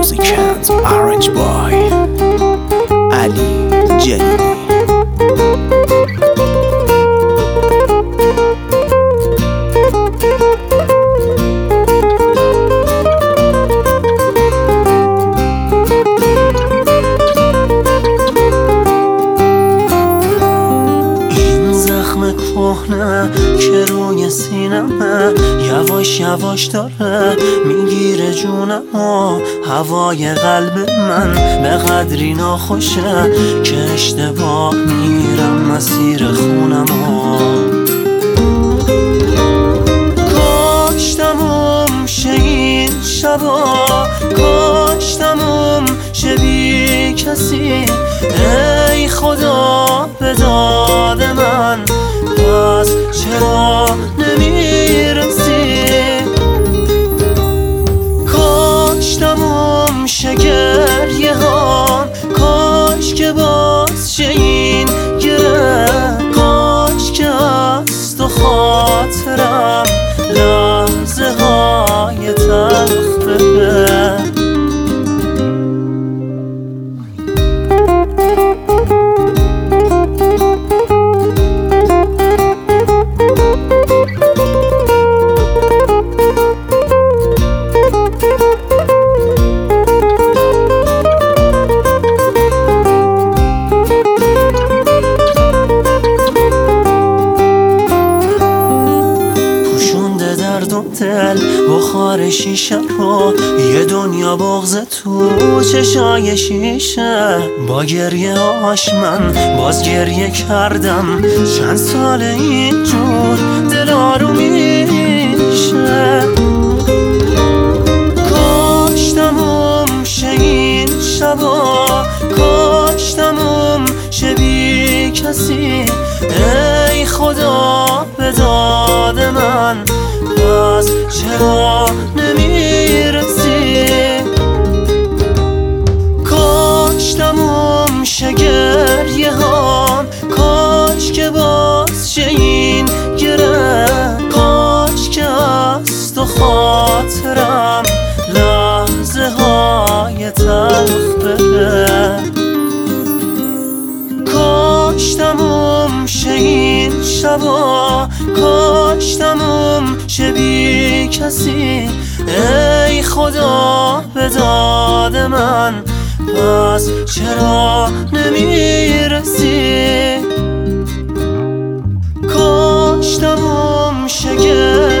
Music and Arrange by علی جلیلی. کهنه که روی سینمه یواش یواش داره میگیره جونم و هوای قلب من به قدری ناخوشه که اشتباه میرم مسیر خونم و کاش تموم شه این شبا، کاش تموم شه بی کسی. ای خدا به داد من پس چرا نمیرسی؟ کاش تموم شه گریه ها، کاش که باز شه این گره، کاش که از تو خاطرم لحظه های تلخ بره. دل بخار شیشه رو یه دنیا بغض تو چشای شیشه، با گریه هاش من باز گریه کردم. چند سال اینجور دل آروم میشه. کاش تموم شه این شبا، کاش تموم شه بی کسی. ای خدا به داد من پس چرا نمیرسی؟ کاش تموم شه گریه هام، کاش که باز شه این گره، کاش که از تو خاطرم لحظه های تلخ بره. کاش تموم شه این شبا، کاش تموم شه بی کسی. ای خدا به داد من پس چرا نمیرسی؟ کاش تموم شه